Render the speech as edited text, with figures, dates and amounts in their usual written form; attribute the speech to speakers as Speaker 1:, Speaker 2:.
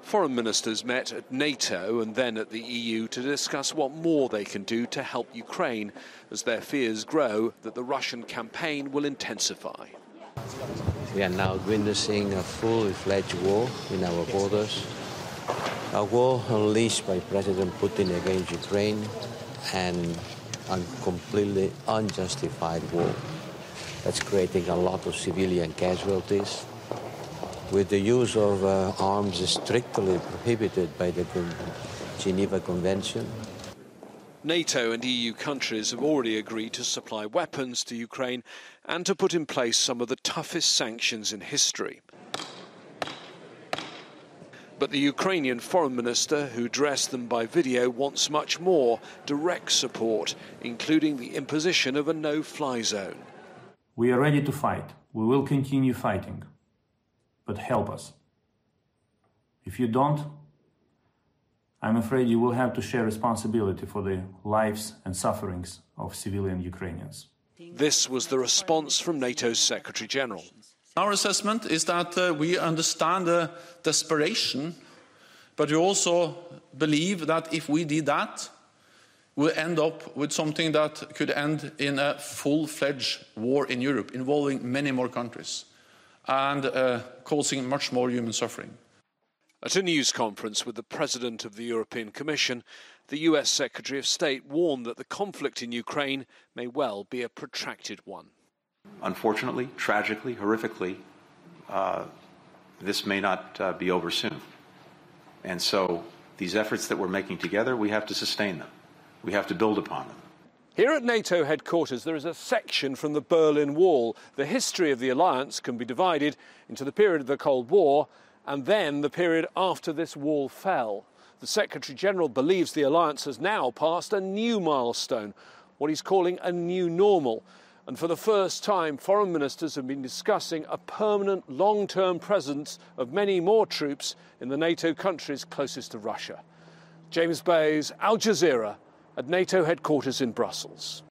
Speaker 1: Foreign ministers met at NATO and then at the EU to discuss what more they can do to help Ukraine as their fears grow that the Russian campaign will intensify.
Speaker 2: We are now witnessing a full-fledged war in our borders, a war unleashed by President Putin against Ukraine, and a completely unjustified war that's creating a lot of civilian casualties, with the use of arms strictly prohibited by the Geneva Convention.
Speaker 1: NATO and EU countries have already agreed to supply weapons to Ukraine and to put in place some of the toughest sanctions in history. But the Ukrainian foreign minister, who addressed them by video, wants much more direct support, including the imposition of a no-fly zone.
Speaker 3: We are ready to fight. We will continue fighting. But help us. If you don't, I'm afraid you will have to share responsibility for the lives and sufferings of civilian Ukrainians.
Speaker 1: This was the response from NATO's Secretary General.
Speaker 4: Our assessment is that we understand the desperation, but we also believe that if we did that, we'll end up with something that could end in a full-fledged war in Europe, involving many more countries and causing much more human suffering.
Speaker 1: At a news conference with the President of the European Commission, the US Secretary of State warned that the conflict in Ukraine may well be a protracted one.
Speaker 5: Unfortunately, tragically, horrifically, this may not be over soon. And so these efforts that we're making together, we have to sustain them. We have to build upon them.
Speaker 1: Here at NATO headquarters, there is a section from the Berlin Wall. The history of the alliance can be divided into the period of the Cold War and then the period after this wall fell. The Secretary-General believes the alliance has now passed a new milestone, what he's calling a new normal. And for the first time, foreign ministers have been discussing a permanent long-term presence of many more troops in the NATO countries closest to Russia. James Bays, Al Jazeera, at NATO headquarters in Brussels.